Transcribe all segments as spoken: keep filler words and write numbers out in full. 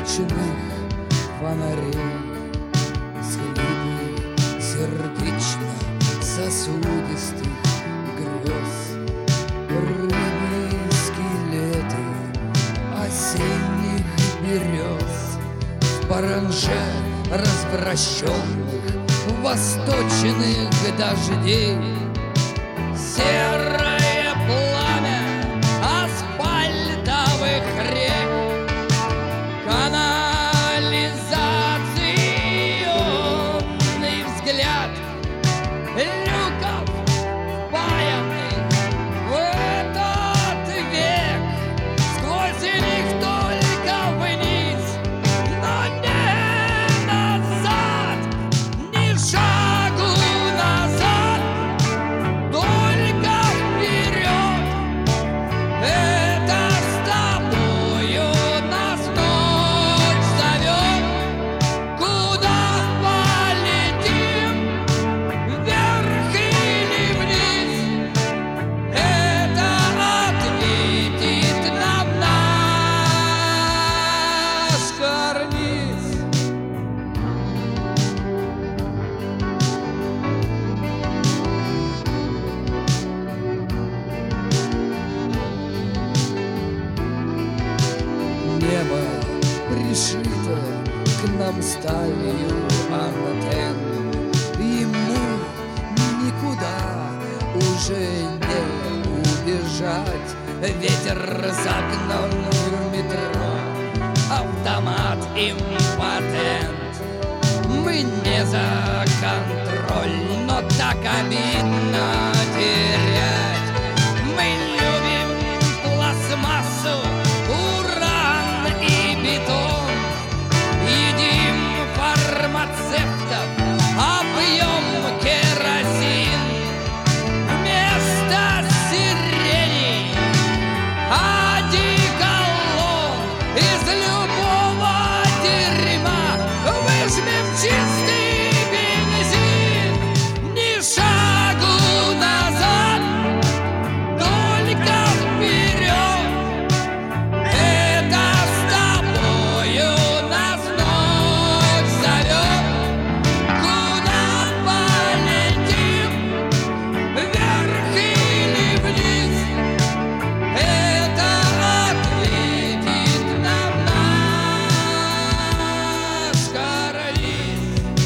скрюченных фонарей, схлипы сердечно-сосудистых грез, рыбьи скелеты осенних берез в паранже развращенных восточных дождей. Серое пламя асфальтовых рек, канализационный взгляд люков, впаянных в этот век. Сквозь них только вниз, но не назад, ни шагу назад, только вперед. Это с тобою нас ночь зовет. Куда полетим, вверх или вниз? Это ответит нам наш карниз. Небо пришито к нам сталью антенн, ему никуда уже не убежать. Ветер загнан в метро, автомат импотент. Мы не за контроль, но так обидно терять. Мы любим пластмассу, уран и бетон, едим фармацевтов, а пьем керосин. Вместо сирени одеколон, из любого дерьма выжмем чистый бензин. Ни шагу назад, только вперед. Это с тобою нас ночь зовет. Куда полетим, вверх или вниз? Это ответит нам наш карниз.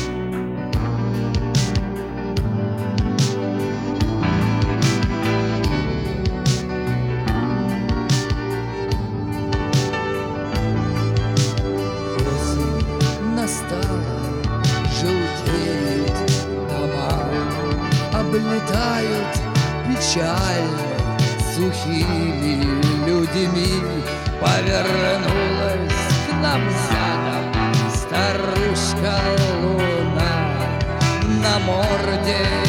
Осень настала, желтеют дома, облетают печально сухими людьми. Повернулась к нам задом старушка луна, на морде